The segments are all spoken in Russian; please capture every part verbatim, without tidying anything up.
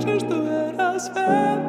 Хочешь, что я рассвет?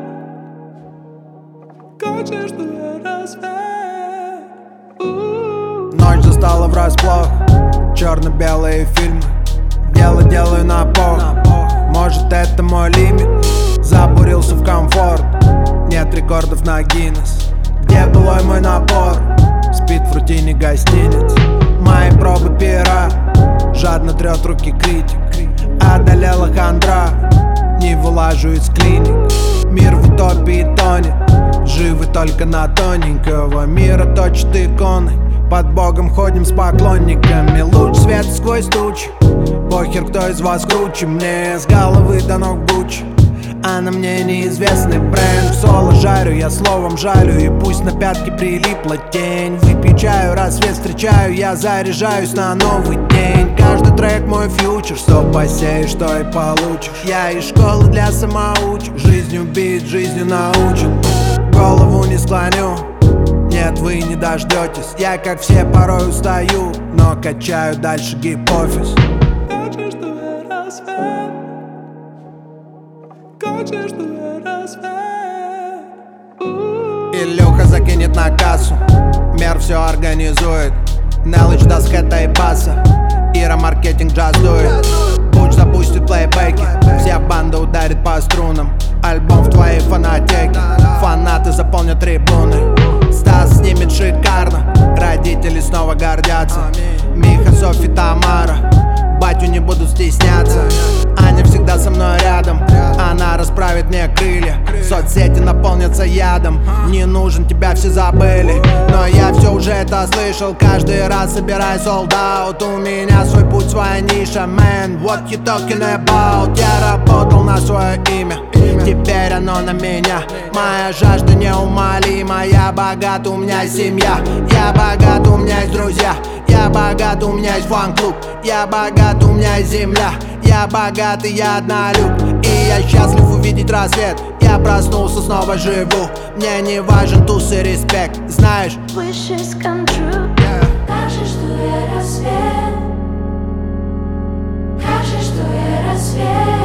Хочешь, что я рассвет? Ночь застала врасплох, черно-белые фильмы. Дело делаю на пол. Может, это мой лимит. Забурился в комфорт. Нет рекордов на Гиннес. Где былой мой напор? Спит в рутине гостиниц. Мои пробы пера. Жадно трет руки критик. Одолела хандра. Не вылажу из клиник. Мир в утопии тонет. Живы только на тоненького мира точат иконы. Под Богом ходим с поклонниками. Луч света сквозь тучи. Похер, кто из вас круче. Мне с головы до ног бучи. А на мне неизвестный бренд. Соло жарю, я словом жалю. И пусть на пятки прилипла тень. Выпью чаю, рассвет встречаю. Я заряжаюсь на новый день. Каждый трек мой фьючер. Что посеешь, то и получишь. Я из школы для самоучек. Жизнью бит, жизнью научит. Голову не склоню. Нет, вы не дождетесь. Я, как все, порой устаю, но качаю дальше гипофиз. Хочешь, что я рассвет? Хочешь, что я рассвет? Илюха закинет на кассу. Мер все организует. Нелыч даст хэта и баса. Ира маркетинг джаз дует. Пуч запустит плейбеки. Вся банда ударит по струнам. Альбом в твоей фанатеке. Фанаты заполнят трибуны. Стас снимет шикарно. Родители снова гордятся. Миха, Софи, Тамара. Батю не буду стесняться. Аня всегда со мной рядом. Она расправит мне крылья. Соцсети наполнятся ядом. Не нужен, тебя все забыли. Но я все уже это слышал. Каждый раз собирай sold out. У меня свой путь, своя ниша. Man, what you talking about? Я работал на свое имя. Теперь оно на меня. Моя жажда неумолима. Я богат, у меня семья. Я богат, у меня есть друзья. Я богат, у меня есть фан-клуб. Я богат, у меня есть земля. Я богат, и я однолюб. И я счастлив увидеть рассвет. Я проснулся, снова живу. Мне не важен туз и респект. Знаешь, Wishes come true. yeah. Кажешь, что я рассвет. Кажешь, что я рассвет.